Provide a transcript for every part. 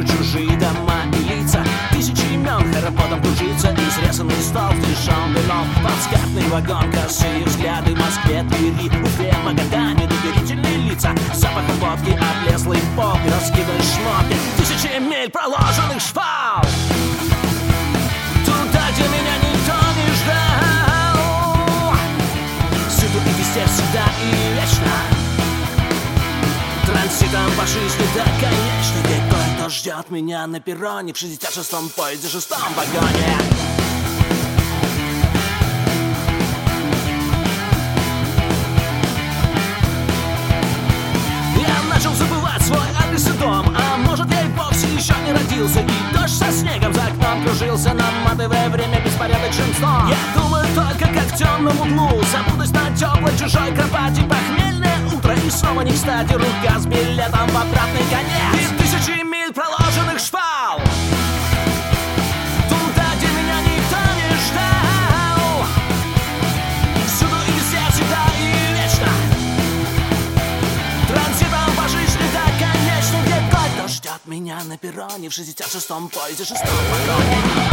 вижу чужие дома и лица. Тысячи имен хороводом кружится, изрезанный стол с дешевым вином. Плацкартный вагон, косые взгляды в Москве, Твери, Уфе, Магадане, доверительные лица. Запахом водки, облезлый пол, раскиданный шмотки. Тысячи миль проложенных шпал. Туда, где меня никто не ждал. Всюду и везде, всегда и вечно. Транзитом по жизни до конечной. Где кое-кто ждет меня на перроне в 66-м поезде, 6-м вагоне. Я начал забывать свой адрес и дом. А может, я и вовсе еще не родился. И дождь со снегом за окном кружился, наматывая время беспорядок шинстон. Я думаю только как в темном углу. Забудусь на теплой чужой кровати. Похмельное утро и снова не кстати рука с билетом в обратный конец. И тысячи миль проложенных шпал. Туда, где меня никто не ждал. Всюду и везде, всегда и вечно. Транзитом по жизни до конечной. Где кое-кто ждет меня на перроне в 66-м поезде, 6-м вагоне.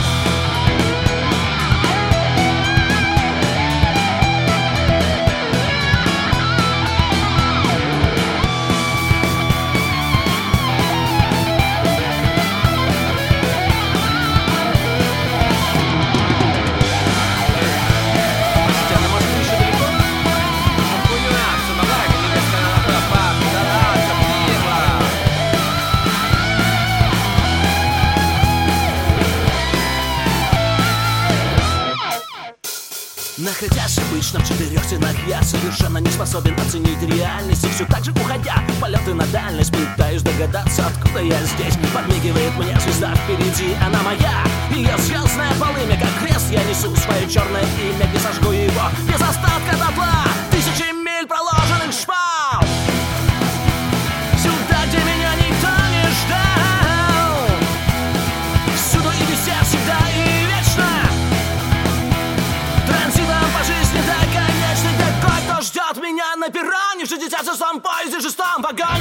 Находясь обычно в четырех стенах, я совершенно не способен оценить реальность. И все так же уходя в полеты на дальность, пытаюсь догадаться, откуда я здесь. Подмигивает мне звезда впереди, она моя. Ее звездное полымя, как крест, я несу свое черное имя. Не сожгу его без остатка дотла. Тысячи миль проложенных шпал. Сюда, где меня никто не ждал. Всюду и везде, всегда и вечно. Транзитом по жизни до конечной. Где кое-кто ждет меня на перроне в 66-м поезде, 6-м вагоне.